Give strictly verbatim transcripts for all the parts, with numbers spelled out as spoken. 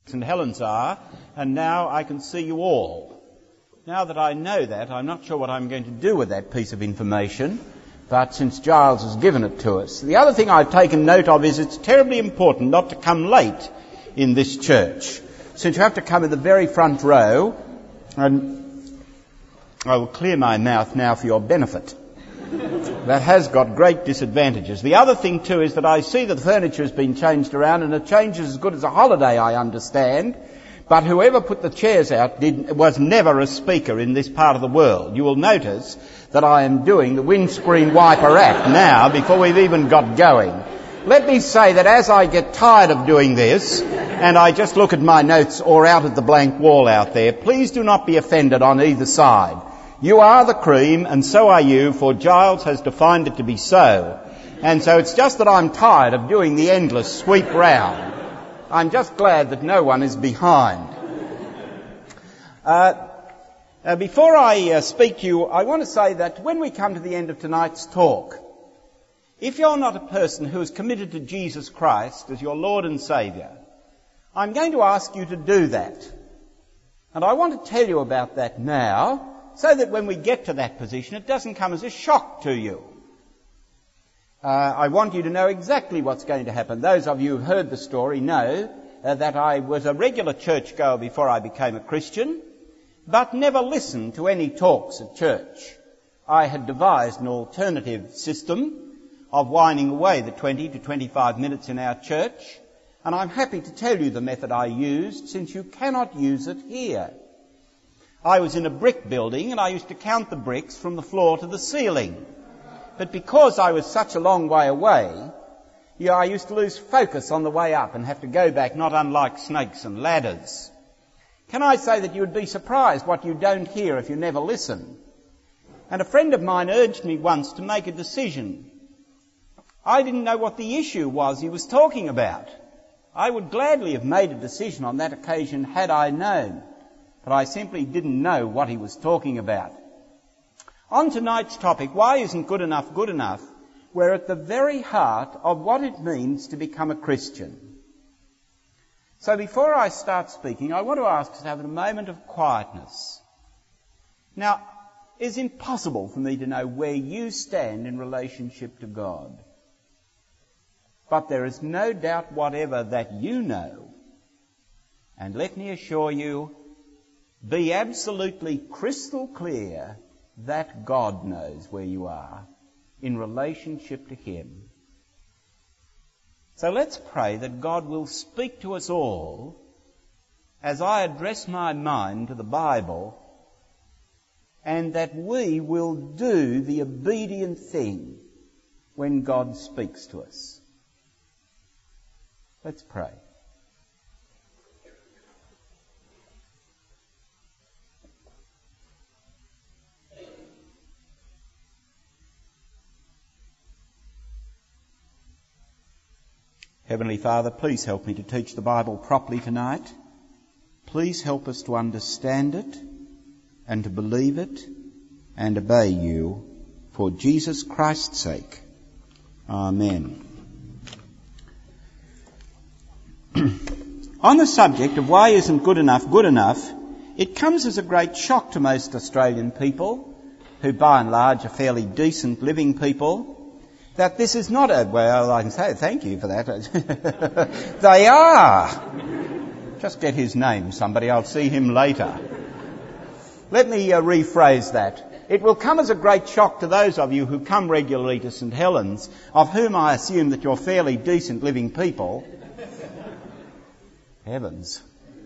Saint Helens are, and now I can see you all. Now that I know that, I'm not sure what I'm going to do with that piece of information, but since Giles has given it to us. The other thing I've taken note of is it's terribly important not to come late in this church, since you have to come in the very front row, and I will clear my mouth now for your benefit. That has got great disadvantages. The other thing too is that I see that the furniture has been changed around, and a change is as good as a holiday, I understand. But whoever put the chairs out did, was never a speaker in this part of the world. You will notice that I am doing the windscreen wiper act now before we've even got going. Let me say that as I get tired of doing this, and I just look at my notes or out at the blank wall out there, please do not be offended on either side. You are the cream, and so are you, for Giles has defined it to be so. And so it's just that I'm tired of doing the endless sweep round. I'm just glad that no one is behind. Uh, uh, before I uh, speak to you, I want to say that when we come to the end of tonight's talk, if you're not a person who is committed to Jesus Christ as your Lord and Saviour, I'm going to ask you to do that. And I want to tell you about that now, so that when we get to that position, it doesn't come as a shock to you. Uh, I want you to know exactly what's going to happen. Those of you who've heard the story know uh, that I was a regular churchgoer before I became a Christian, but never listened to any talks at church. I had devised an alternative system of whining away the twenty to twenty-five minutes in our church, and I'm happy to tell you the method I used, since you cannot use it here. I was in a brick building, and I used to count the bricks from the floor to the ceiling. But because I was such a long way away, you know, I used to lose focus on the way up and have to go back, not unlike snakes and ladders. Can I say that you would be surprised what you don't hear if you never listen? And a friend of mine urged me once to make a decision. I didn't know what the issue was he was talking about. I would gladly have made a decision on that occasion had I known, but I simply didn't know what he was talking about. On tonight's topic, why isn't good enough good enough? We're at the very heart of what it means to become a Christian. So before I start speaking, I want to ask us to have a moment of quietness. Now, it's impossible for me to know where you stand in relationship to God. But there is no doubt whatever that you know. And let me assure you, be absolutely crystal clear that God knows where you are in relationship to Him. So let's pray that God will speak to us all as I address my mind to the Bible, and that we will do the obedient thing when God speaks to us. Let's pray. Heavenly Father, please help me to teach the Bible properly tonight. Please help us to understand it and to believe it and obey you for Jesus Christ's sake. Amen. On the subject of why isn't good enough good enough, it comes as a great shock to most Australian people, who by and large are fairly decent living people, that this is not a, well, I can say thank you for that. They are. Just get his name, somebody. I'll see him later. Let me uh, rephrase that. It will come as a great shock to those of you who come regularly to Saint Helens, of whom I assume that you're fairly decent living people. Heavens.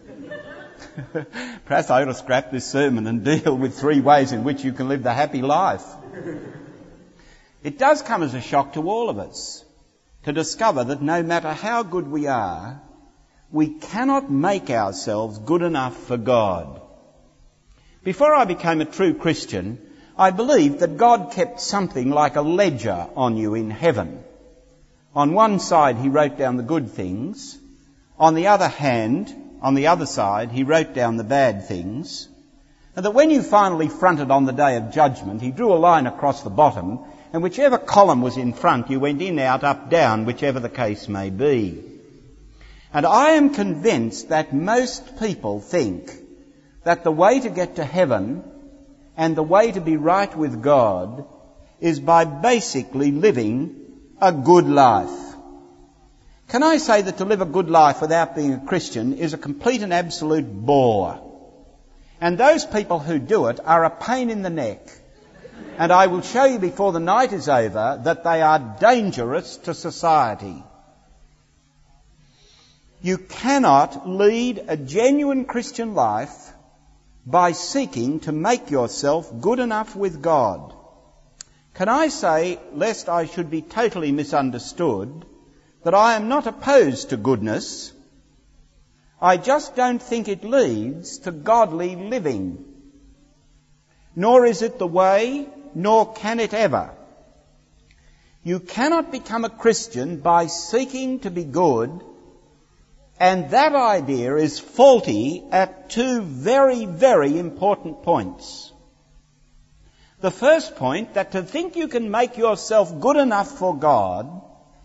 Perhaps I ought to scrap this sermon and deal with three ways in which you can live the happy life. It does come as a shock to all of us to discover that no matter how good we are, we cannot make ourselves good enough for God. Before I became a true Christian, I believed that God kept something like a ledger on you in heaven. On one side, He wrote down the good things. On the other hand, on the other side, He wrote down the bad things. And that when you finally fronted on the day of judgment, He drew a line across the bottom, and whichever column was in front, you went in, out, up, down, whichever the case may be. And I am convinced that most people think that the way to get to heaven and the way to be right with God is by basically living a good life. Can I say that to live a good life without being a Christian is a complete and absolute bore? And those people who do it are a pain in the neck. And I will show you before the night is over that they are dangerous to society. You cannot lead a genuine Christian life by seeking to make yourself good enough with God. Can I say, lest I should be totally misunderstood, that I am not opposed to goodness. I just don't think it leads to godly living. Nor is it the way, nor can it ever. You cannot become a Christian by seeking to be good, and that idea is faulty at two very, very important points. The first point, that to think you can make yourself good enough for God,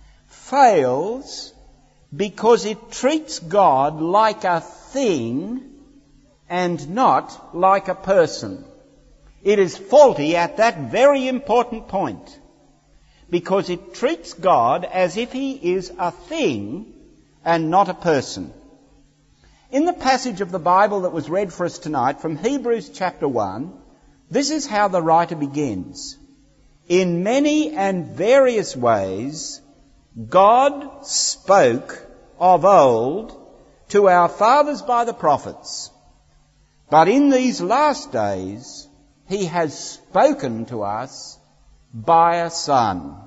fails because it treats God like a thing and not like a person. It is faulty at that very important point, because it treats God as if he is a thing and not a person. In the passage of the Bible that was read for us tonight from Hebrews chapter one, this is how the writer begins. In many and various ways, God spoke of old to our fathers by the prophets, but in these last days he has spoken to us by a Son.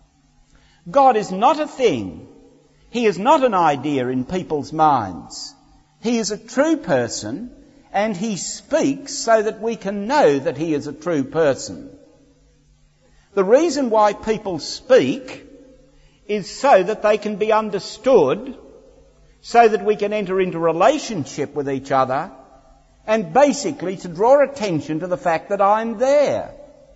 God is not a thing. He is not an idea in people's minds. He is a true person, and he speaks so that we can know that he is a true person. The reason why people speak is so that they can be understood, so that we can enter into relationship with each other, and basically to draw attention to the fact that I'm there.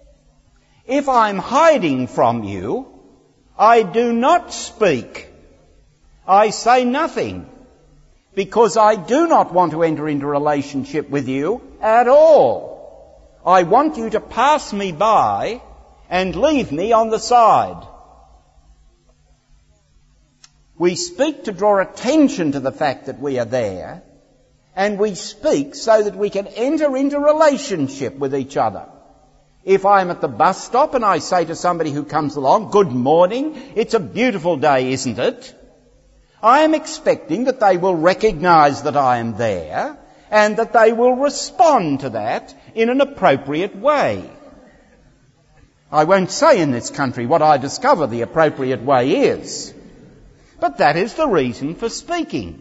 If I'm hiding from you, I do not speak. I say nothing, because I do not want to enter into relationship with you at all. I want you to pass me by and leave me on the side. We speak to draw attention to the fact that we are there, and we speak so that we can enter into relationship with each other. If I'm at the bus stop and I say to somebody who comes along, "Good morning, it's a beautiful day, isn't it?" I am expecting that they will recognise that I am there and that they will respond to that in an appropriate way. I won't say in this country what I discover the appropriate way is, but that is the reason for speaking.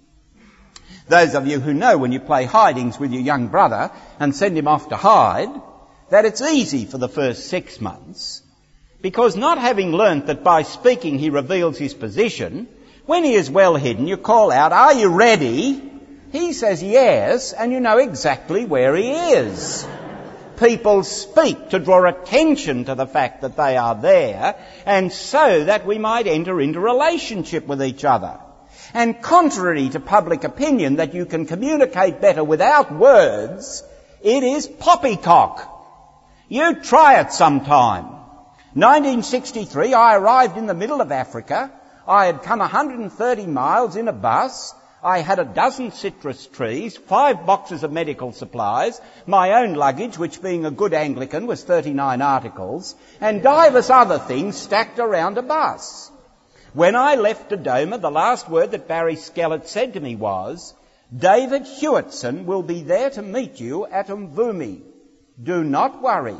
Those of you who know when you play hidings with your young brother and send him off to hide, that it's easy for the first six months, because not having learnt that by speaking he reveals his position, when he is well hidden, you call out, "Are you ready?" He says yes, and you know exactly where he is. People speak to draw attention to the fact that they are there, and so that we might enter into relationship with each other. And contrary to public opinion that you can communicate better without words, it is poppycock. You try it sometime. nineteen sixty-three, I arrived in the middle of Africa. I had come one hundred thirty miles in a bus. I had a dozen citrus trees, five boxes of medical supplies, my own luggage, which being a good Anglican was thirty-nine articles, and divers other things stacked around a bus. When I left Dodoma, the last word that Barry Skellett said to me was, "David Hewitson will be there to meet you at Mvumi. Do not worry."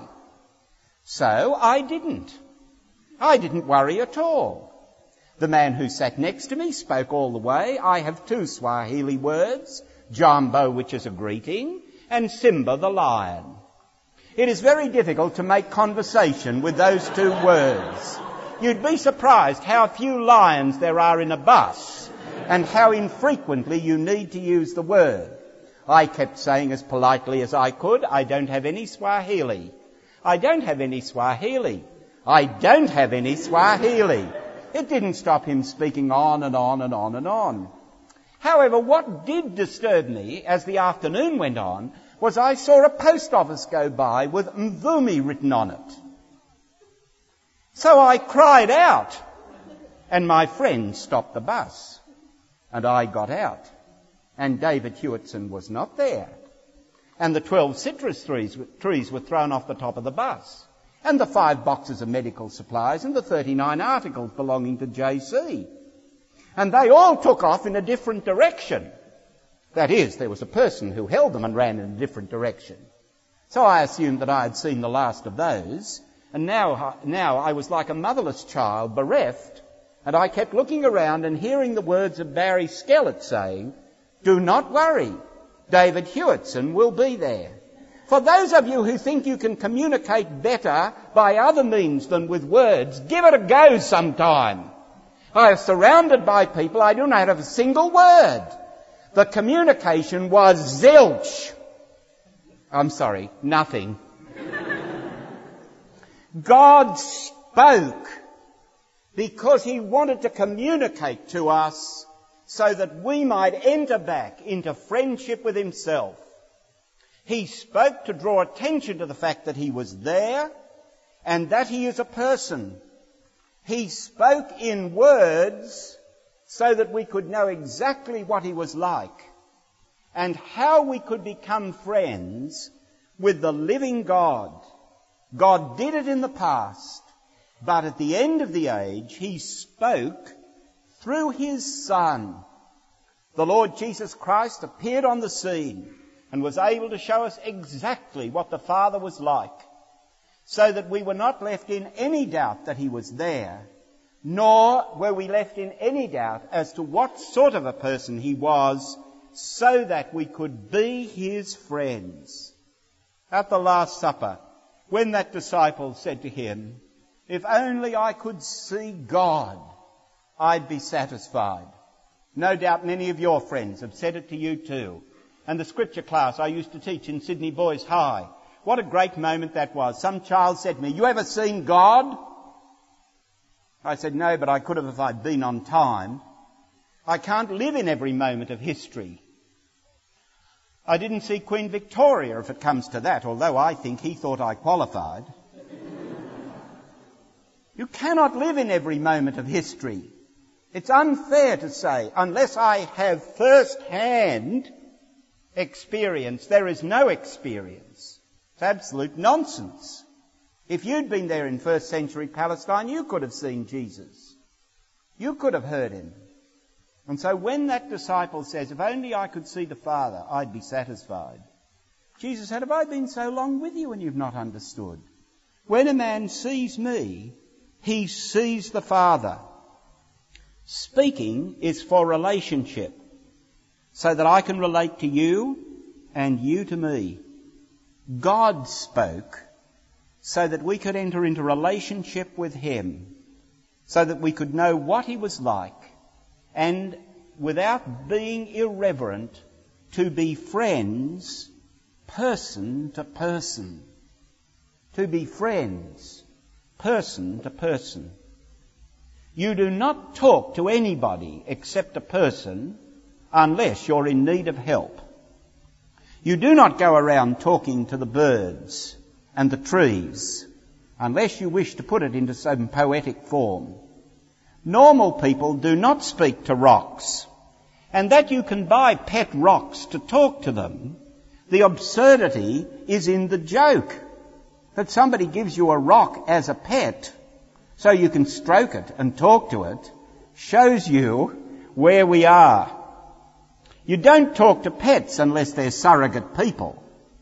So I didn't. I didn't worry at all. The man who sat next to me spoke all the way. I have two Swahili words, Jambo, which is a greeting, and Simba the lion. It is very difficult to make conversation with those two words. You'd be surprised how few lions there are in a bus, and how infrequently you need to use the word. I kept saying as politely as I could, "I don't have any Swahili. I don't have any Swahili. I don't have any Swahili." It didn't stop him speaking on and on and on and on. However, what did disturb me as the afternoon went on was I saw a post office go by with Mvumi written on it. So I cried out, and my friend stopped the bus, and I got out, and David Hewitson was not there, and the twelve citrus trees, trees were thrown off the top of the bus, and the five boxes of medical supplies, and the thirty-nine articles belonging to J C. And they all took off in a different direction. That is, there was a person who held them and ran in a different direction. So I assumed that I had seen the last of those, and now, now I was like a motherless child, bereft, and I kept looking around and hearing the words of Barry Skellett saying, "Do not worry, David Hewitson will be there." For those of you who think you can communicate better by other means than with words, give it a go sometime. I was surrounded by people, I do not have a single word. The communication was zilch. I'm sorry, nothing. God spoke because he wanted to communicate to us so that we might enter back into friendship with himself. He spoke to draw attention to the fact that he was there and that he is a person. He spoke in words so that we could know exactly what he was like and how we could become friends with the living God. God did it in the past, but at the end of the age, he spoke through his Son. The Lord Jesus Christ appeared on the scene and was able to show us exactly what the Father was like, so that we were not left in any doubt that he was there, nor were we left in any doubt as to what sort of a person he was, so that we could be his friends. At the Last Supper, when that disciple said to him, "If only I could see God, I'd be satisfied." No doubt many of your friends have said it to you too. And the scripture class I used to teach in Sydney Boys High, what a great moment that was. Some child said to me, "You ever seen God?" I said, "No, but I could have if I'd been on time." I can't live in every moment of history. I didn't see Queen Victoria, if it comes to that, although I think he thought I qualified. You cannot live in every moment of history. It's unfair to say, unless I have first-hand experience, there is no experience. It's absolute nonsense. If you'd been there in first century Palestine, you could have seen Jesus. You could have heard him. And so when that disciple says, "If only I could see the Father, I'd be satisfied," Jesus said, "Have I been so long with you and you've not understood? When a man sees me, he sees the Father." Speaking is for relationship, so that I can relate to you and you to me. God spoke so that we could enter into relationship with him, so that we could know what he was like, and without being irreverent, to be friends person to person. To be friends person to person. You do not talk to anybody except a person unless you're in need of help. You do not go around talking to the birds and the trees unless you wish to put it into some poetic form. Normal people do not speak to rocks, and that you can buy pet rocks to talk to them, the absurdity is in the joke. That somebody gives you a rock as a pet so you can stroke it and talk to it shows you where we are. You don't talk to pets unless they're surrogate people.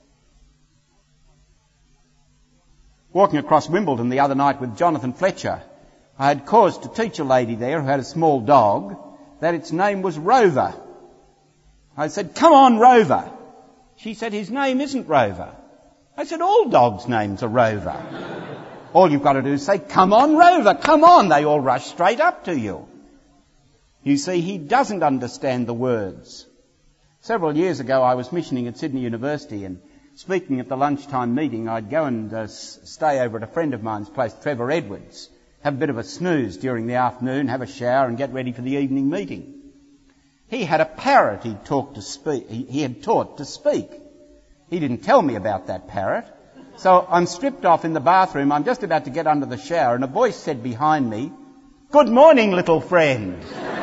Walking across Wimbledon the other night with Jonathan Fletcher, I had cause to teach a lady there who had a small dog that its name was Rover. I said, "Come on, Rover." She said, "His name isn't Rover." I said, "All dogs' names are Rover." All you've got to do is say, "Come on, Rover, come on." They all rush straight up to you. You see, he doesn't understand the words. Several years ago, I was missioning at Sydney University, and speaking at the lunchtime meeting, I'd go and uh, stay over at a friend of mine's place, Trevor Edwards, have a bit of a snooze during the afternoon, have a shower and get ready for the evening meeting. He had a parrot he, talked to speak, he, he had taught to speak. He didn't tell me about that parrot. So I'm stripped off in the bathroom. I'm just about to get under the shower, and a voice said behind me, "Good morning, little friend."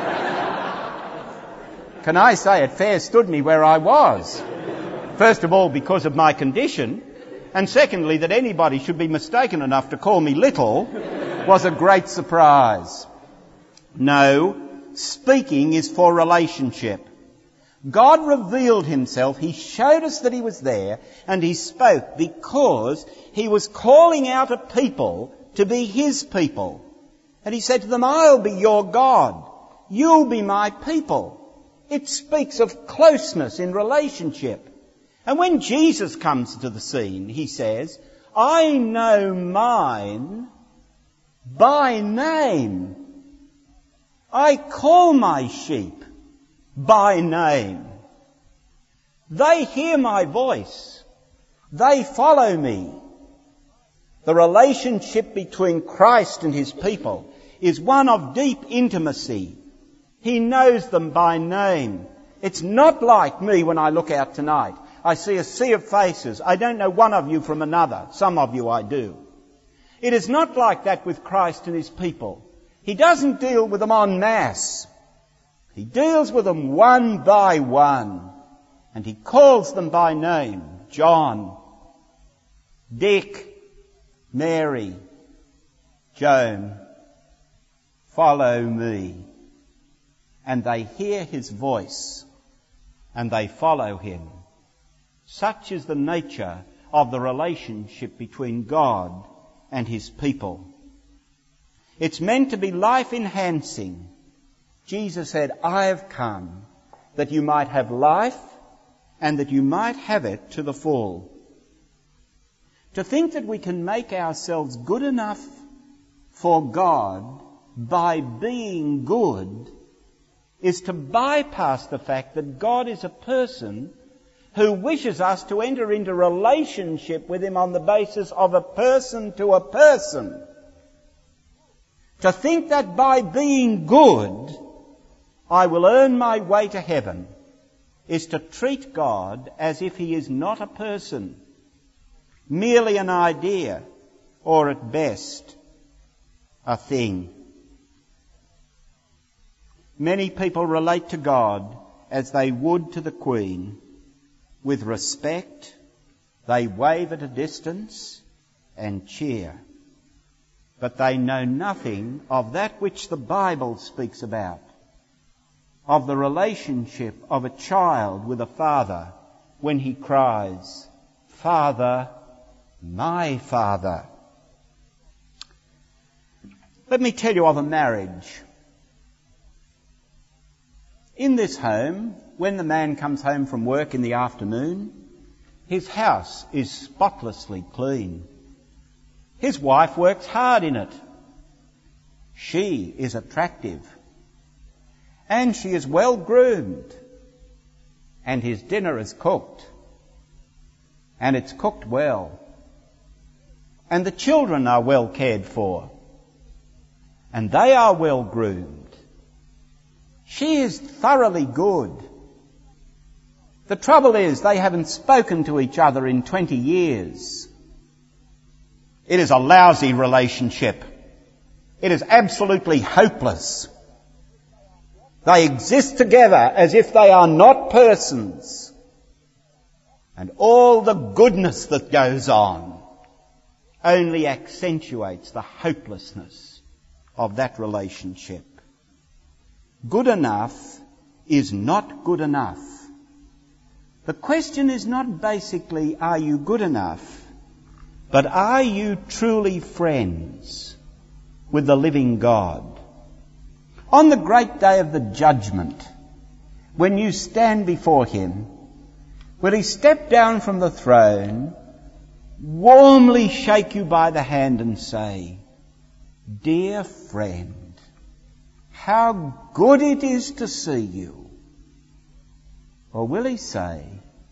Can I say it fair stood me where I was? First of all, because of my condition, and secondly, that anybody should be mistaken enough to call me little was a great surprise. No, speaking is for relationship. God revealed himself, he showed us that he was there, and he spoke because he was calling out a people to be his people. And he said to them, "I'll be your God. You'll be my people." It speaks of closeness in relationship. And when Jesus comes to the scene, he says, "I know mine by name. I call my sheep by name. They hear my voice. They follow me." The relationship between Christ and his people is one of deep intimacy. He knows them by name. It's not like me when I look out tonight. I see a sea of faces. I don't know one of you from another. Some of you I do. It is not like that with Christ and his people. He doesn't deal with them en masse. He deals with them one by one. And he calls them by name. John, Dick, Mary, Joan, follow me. And they hear his voice and they follow him. Such is the nature of the relationship between God and his people. It's meant to be life-enhancing. Jesus said, "I have come that you might have life and that you might have it to the full." To think that we can make ourselves good enough for God by being good is to bypass the fact that God is a person who wishes us to enter into relationship with him on the basis of a person to a person. To think that by being good I will earn my way to heaven is to treat God as if he is not a person, merely an idea, or at best a thing. Many people relate to God as they would to the Queen, with respect. They wave at a distance and cheer. But they know nothing of that which the Bible speaks about, of the relationship of a child with a father when he cries, "Father, my Father." Let me tell you of a marriage. In this home, when the man comes home from work in the afternoon, his house is spotlessly clean. His wife works hard in it. She is attractive. And she is well groomed. And his dinner is cooked. And it's cooked well. And the children are well cared for. And they are well groomed. She is thoroughly good. The trouble is they haven't spoken to each other in twenty years. It is a lousy relationship. It is absolutely hopeless. They exist together as if they are not persons. And all the goodness that goes on only accentuates the hopelessness of that relationship. Good enough is not good enough. The question is not basically, are you good enough? But are you truly friends with the living God? On the great day of the judgment, when you stand before him, will he step down from the throne, warmly shake you by the hand and say, "Dear friend, how good it is to see you"? Or will he say,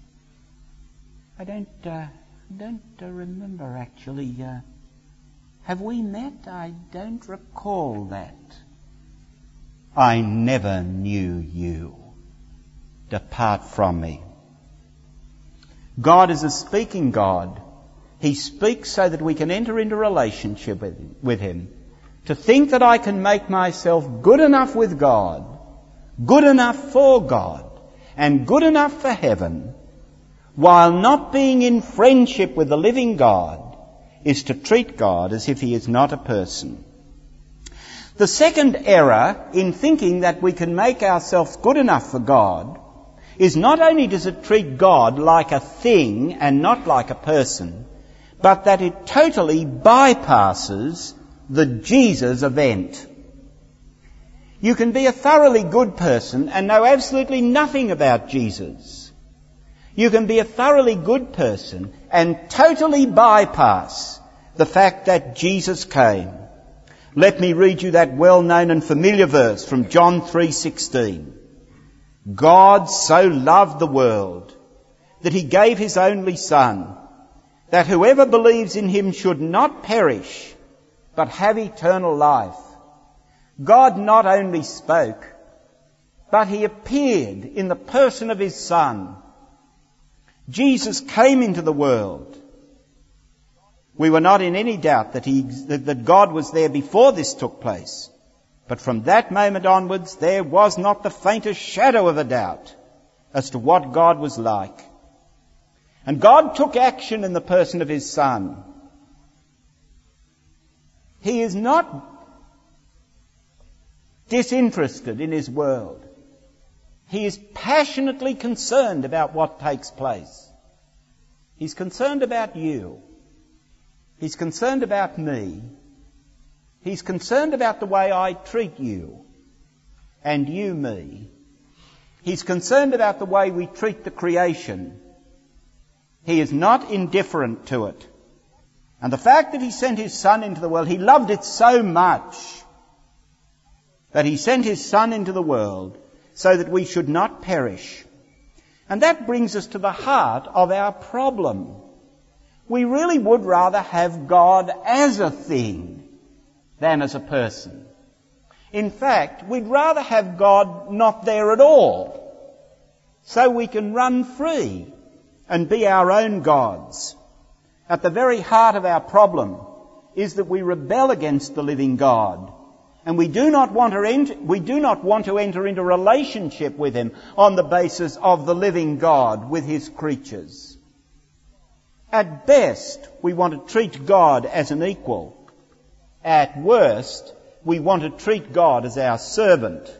I don't, uh, don't uh, remember actually, uh, have we met? I don't recall that. I never knew you. depart from me. God is a speaking God. He speaks so that we can enter into relationship with, with him. To think that I can make myself good enough with God, good enough for God, and good enough for heaven, while not being in friendship with the living God, is to treat God as if he is not a person. The second error in thinking that we can make ourselves good enough for God is not only does it treat God like a thing and not like a person, but that it totally bypasses the Jesus event. You can be a thoroughly good person and know absolutely nothing about Jesus. You can be a thoroughly good person and totally bypass the fact that Jesus came. Let me read you that well-known and familiar verse from John three sixteen. God so loved the world that he gave his only Son, that whoever believes in him should not perish, but have eternal life. God not only spoke, but he appeared in the person of his Son. Jesus came into the world. We were not in any doubt that he, that God was there before this took place. But from that moment onwards, there was not the faintest shadow of a doubt as to what God was like. And God took action in the person of his Son. He is not disinterested in his world. He is passionately concerned about what takes place. He's concerned about you. He's concerned about me. He's concerned about the way I treat you and you me. He's concerned about the way we treat the creation. He is not indifferent to it. And the fact that he sent his Son into the world, he loved it so much that he sent his Son into the world so that we should not perish. And that brings us to the heart of our problem. We really would rather have God as a thing than as a person. In fact, we'd rather have God not there at all, so we can run free and be our own gods. At the very heart of our problem is that we rebel against the living God, and we do not want to enter, we do not want to enter into relationship with him on the basis of the living God with his creatures. At best, we want to treat God as an equal. At worst, we want to treat God as our servant.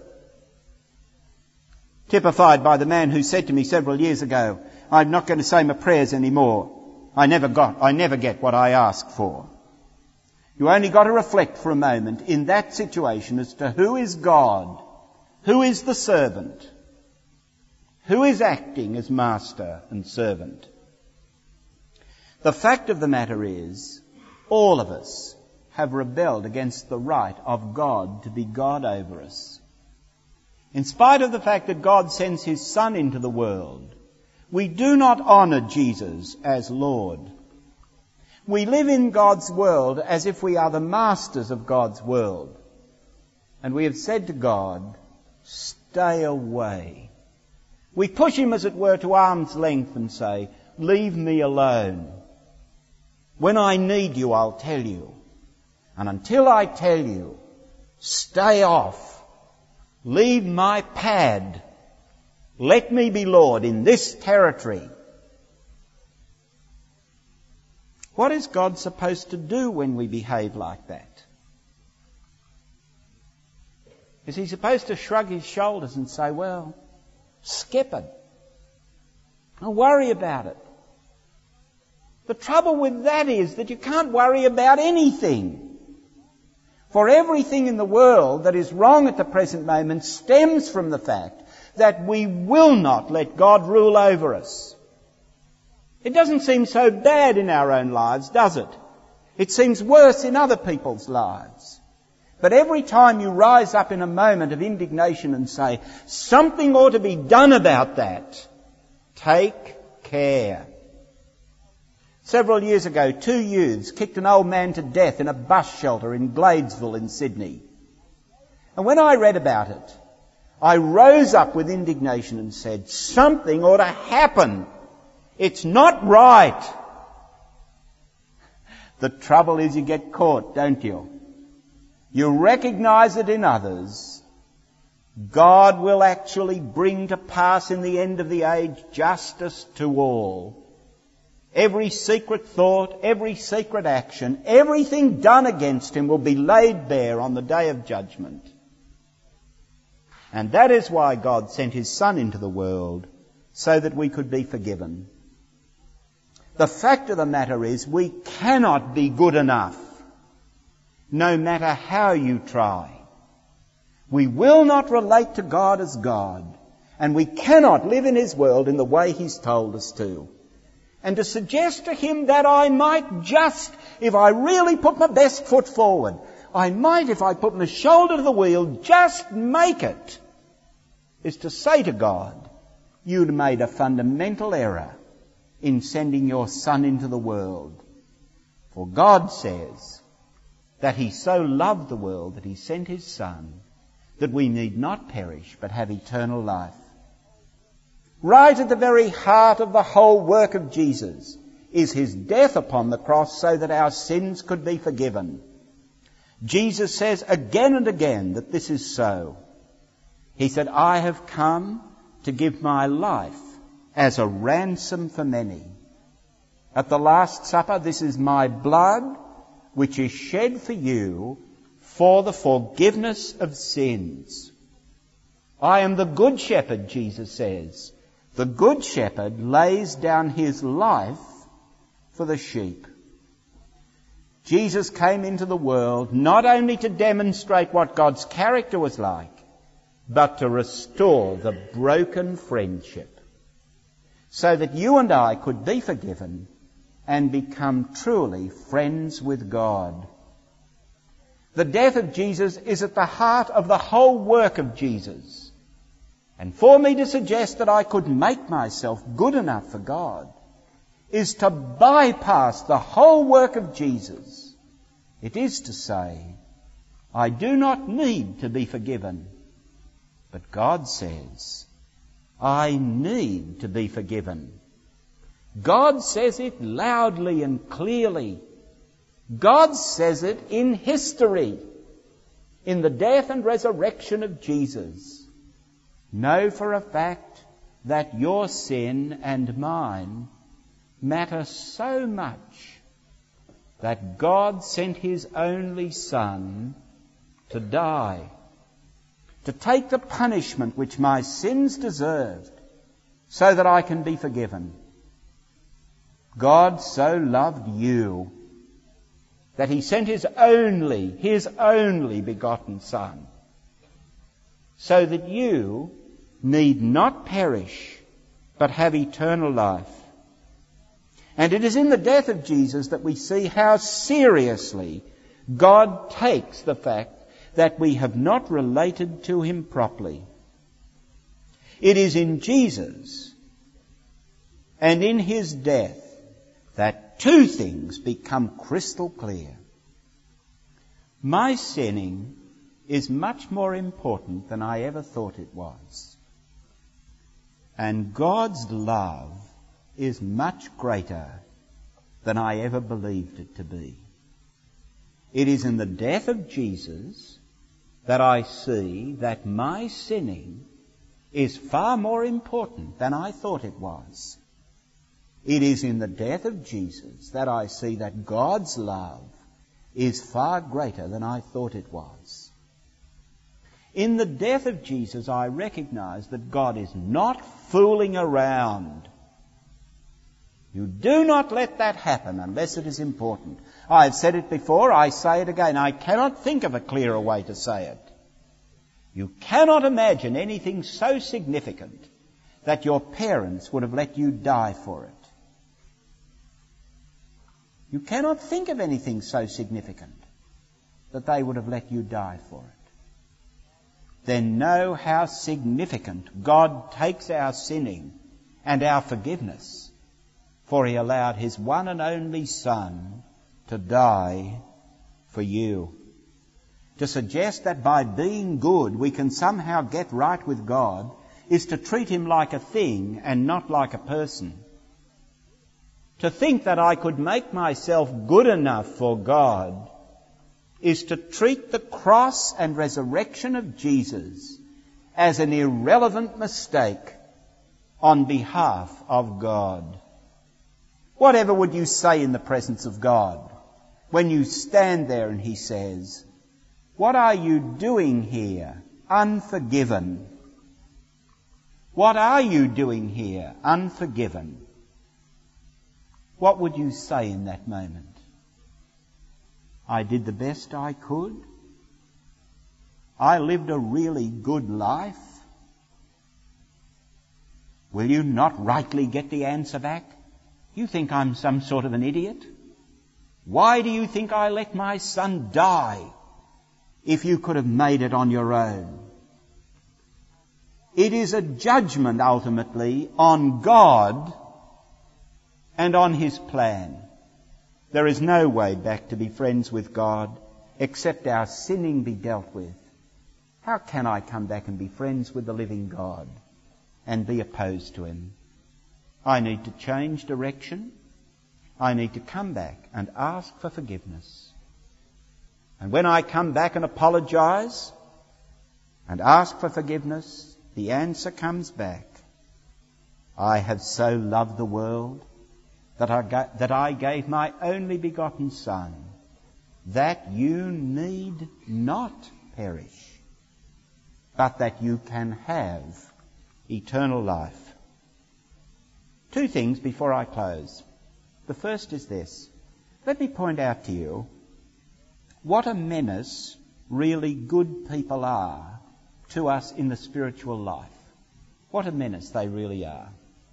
Typified by the man who said to me several years ago, I'm not going to say my prayers anymore. I never got, I never get what I ask for. You only got to reflect for a moment in that situation as to who is God, who is the servant, who is acting as master and servant. The fact of the matter is, all of us have rebelled against the right of God to be God over us. In spite of the fact that God sends his Son into the world, we do not honour Jesus as Lord. We live in God's world as if we are the masters of God's world. And we have said to God, stay away. We push him, as it were, to arm's length and say, leave me alone. When I need you, I'll tell you. And until I tell you, stay off. Leave my pad. Let me be Lord in this territory. What is God supposed to do when we behave like that? Is he supposed to shrug his shoulders and say, well, skip it. Don't worry about it. The trouble with that is that you can't worry about anything. For everything in the world that is wrong at the present moment stems from the fact that we will not let God rule over us. It doesn't seem so bad in our own lives, does it? It seems worse in other people's lives. But every time you rise up in a moment of indignation and say, something ought to be done about that, take care. Several years ago, two youths kicked an old man to death in a bus shelter in Gladesville in Sydney. And when I read about it, I rose up with indignation and said, something ought to happen. It's not right. The trouble is you get caught, don't you? You recognize it in others. God will actually bring to pass in the end of the age justice to all. Every secret thought, every secret action, everything done against him will be laid bare on the day of judgment. And that is why God sent his Son into the world, so that we could be forgiven. The fact of the matter is we cannot be good enough, no matter how you try. We will not relate to God as God, and we cannot live in his world in the way he's told us to. And to suggest to him that I might just, if I really put my best foot forward, I might, if I put my shoulder to the wheel, just make it, is to say to God, you'd made a fundamental error in sending your Son into the world. For God says that he so loved the world that he sent his Son, that we need not perish but have eternal life. Right at the very heart of the whole work of Jesus is his death upon the cross so that our sins could be forgiven. Jesus says again and again that this is so. He said, I have come to give my life as a ransom for many. At the Last Supper, this is my blood which is shed for you for the forgiveness of sins. I am the good shepherd, Jesus says. The good shepherd lays down his life for the sheep. Jesus came into the world not only to demonstrate what God's character was like, but to restore the broken friendship, so that you and I could be forgiven and become truly friends with God. The death of Jesus is at the heart of the whole work of Jesus. And for me to suggest that I could make myself good enough for God is to bypass the whole work of Jesus. It is to say, I do not need to be forgiven. But God says, I need to be forgiven. God says it loudly and clearly. God says it in history, in the death and resurrection of Jesus. Know for a fact that your sin and mine matter so much that God sent his only Son to die, to take the punishment which my sins deserved, so that I can be forgiven. God so loved you that he sent his only, his only begotten Son, so that you need not perish, but have eternal life. And it is in the death of Jesus that we see how seriously God takes the fact that we have not related to him properly. It is in Jesus and in his death that two things become crystal clear. My sinning is much more important than I ever thought it was. And God's love is much greater than I ever believed it to be. It is in the death of Jesus that I see that my sinning is far more important than I thought it was. It is in the death of Jesus that I see that God's love is far greater than I thought it was. In the death of Jesus, I recognize that God is not fooling around. You do not let that happen unless it is important. I have said it before, I say it again. I cannot think of a clearer way to say it. You cannot imagine anything so significant that your parents would have let you die for it. You cannot think of anything so significant that they would have let you die for it. Then know how significant God takes our sinning and our forgiveness, for he allowed his one and only Son to die for you. To suggest that by being good we can somehow get right with God is to treat him like a thing and not like a person. To think that I could make myself good enough for God is to treat the cross and resurrection of Jesus as an irrelevant mistake on behalf of God. Whatever would you say in the presence of God when you stand there and he says, "What are you doing here, unforgiven? What are you doing here, unforgiven?" What would you say in that moment? I did the best I could. I lived a really good life. Will you not rightly get the answer back? You think I'm some sort of an idiot? Why do you think I let my son die if you could have made it on your own? It is a judgment ultimately on God and on his plan. There is no way back to be friends with God except our sinning be dealt with. How can I come back and be friends with the living God and be opposed to him? I need to change direction. I need to come back and ask for forgiveness. And when I come back and apologize and ask for forgiveness, the answer comes back. I have so loved the world that I, ga- that I gave my only begotten Son, that you need not perish, but that you can have eternal life. Two things before I close. The first is this. Let me point out to you what a menace really good people are to us in the spiritual life. What a menace they really are.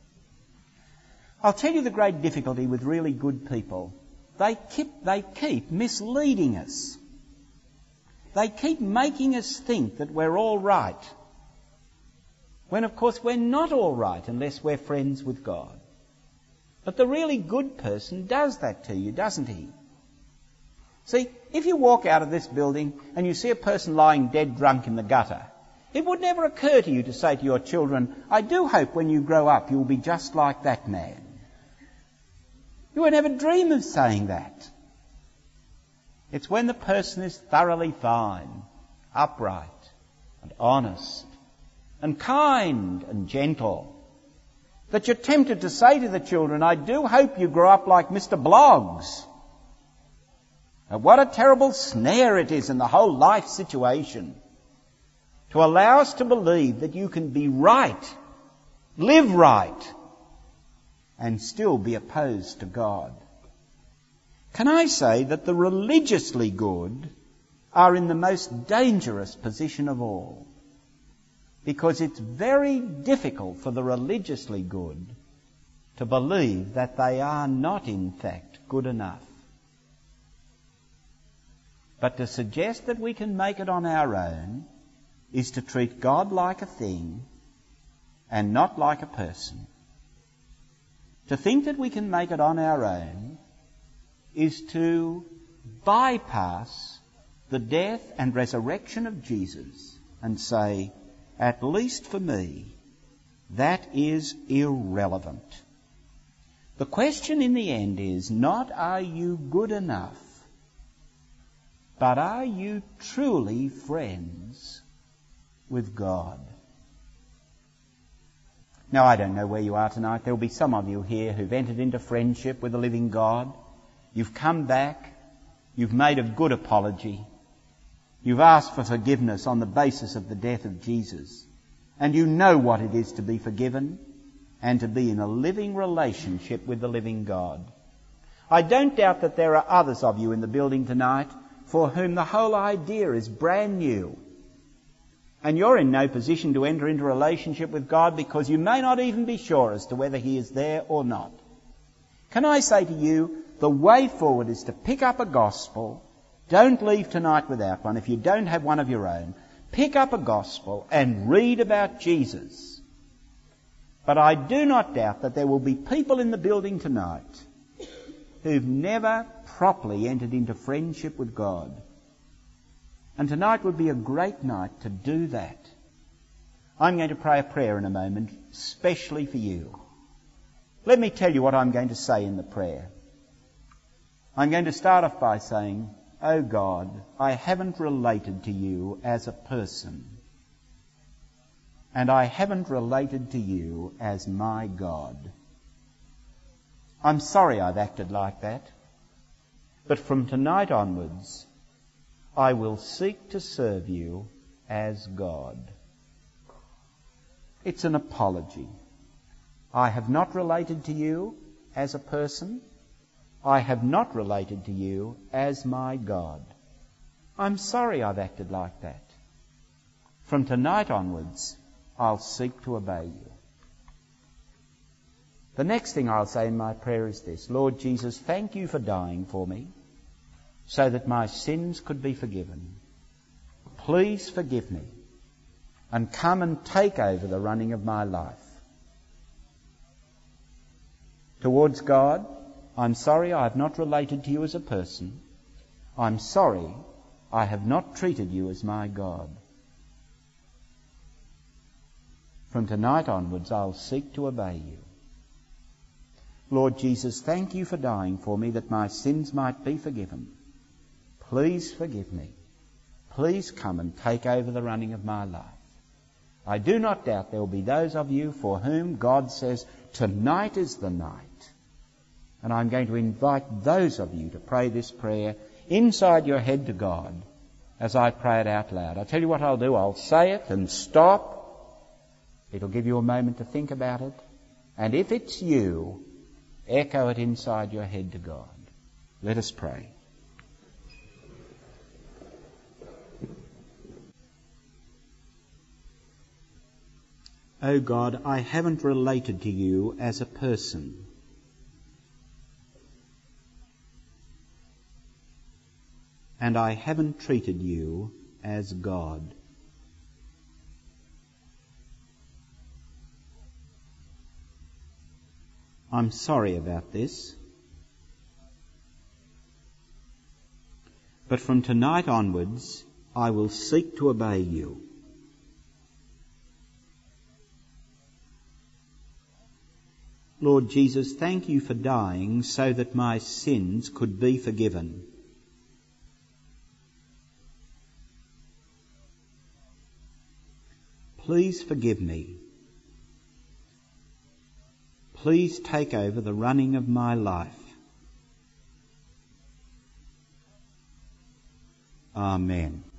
I'll tell you the great difficulty with really good people. They keep, they keep misleading us. They keep making us think that we're all right, when of course we're not all right unless we're friends with God. But the really good person does that to you, doesn't he? See, if you walk out of this building and you see a person lying dead drunk in the gutter, it would never occur to you to say to your children, "I do hope when you grow up you'll be just like that man." You would never dream of saying that. It's when the person is thoroughly fine, upright and honest and kind and gentle that you're tempted to say to the children, "I do hope you grow up like Mister Bloggs." Now, what a terrible snare it is in the whole life situation to allow us to believe that you can be right, live right, and still be opposed to God. Can I say that the religiously good are in the most dangerous position of all? Because it's very difficult for the religiously good to believe that they are not in fact good enough. But to suggest that we can make it on our own is to treat God like a thing and not like a person. To think that we can make it on our own is to bypass the death and resurrection of Jesus and say, "At least for me, that is irrelevant." The question in the end is not, are you good enough, but are you truly friends with God? Now, I don't know where you are tonight. There will be some of you here who've entered into friendship with the living God. You've come back. You've made a good apology. You've asked for forgiveness on the basis of the death of Jesus. And you know what it is to be forgiven and to be in a living relationship with the living God. I don't doubt that there are others of you in the building tonight for whom the whole idea is brand new. And you're in no position to enter into a relationship with God because you may not even be sure as to whether he is there or not. Can I say to you, the way forward is to pick up a gospel. Don't leave tonight without one. If you don't have one of your own, pick up a gospel and read about Jesus. But I do not doubt that there will be people in the building tonight who've never properly entered into friendship with God. And tonight would be a great night to do that. I'm going to pray a prayer in a moment, specially for you. Let me tell you what I'm going to say in the prayer. I'm going to start off by saying, "Oh God, I haven't related to you as a person. And I haven't related to you as my God. I'm sorry I've acted like that. But from tonight onwards, I will seek to serve you as God." It's an apology. I have not related to you as a person. I have not related to you as my God. I'm sorry I've acted like that. From tonight onwards, I'll seek to obey you. The next thing I'll say in my prayer is this: Lord Jesus, thank you for dying for me so that my sins could be forgiven. Please forgive me and come and take over the running of my life. Towards God, I'm sorry I have not related to you as a person. I'm sorry I have not treated you as my God. From tonight onwards, I'll seek to obey you. Lord Jesus, thank you for dying for me that my sins might be forgiven. Please forgive me. Please come and take over the running of my life. I do not doubt there will be those of you for whom God says, tonight is the night. And I'm going to invite those of you to pray this prayer inside your head to God as I pray it out loud. I'll tell you what I'll do. I'll say it and stop. It'll give you a moment to think about it. And if it's you, echo it inside your head to God. Let us pray. Oh God, I haven't related to you as a person. And I haven't treated you as God. I'm sorry about this. But from tonight onwards, I will seek to obey you. Lord Jesus, thank you for dying so that my sins could be forgiven. Please forgive me. Please take over the running of my life. Amen.